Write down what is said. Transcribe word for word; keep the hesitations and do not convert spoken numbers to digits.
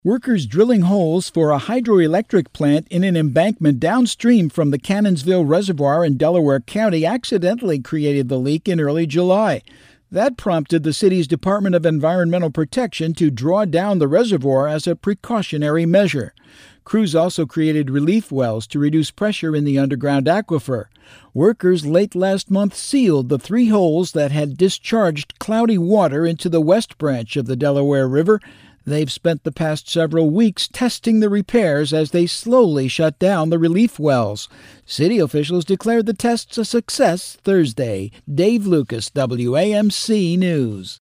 Workers drilling holes for a hydroelectric plant in an embankment downstream from the Cannonsville Reservoir in Delaware County accidentally created the leak in early July. That prompted the city's Department of Environmental Protection to draw down the reservoir as a precautionary measure. Crews also created relief wells to reduce pressure in the underground aquifer. Workers late last month sealed the three holes that had discharged cloudy water into the West Branch of the Delaware River. They've spent the past several weeks testing the repairs as they slowly shut down the relief wells. City officials declared the tests a success Thursday. Dave Lucas, W A M C News.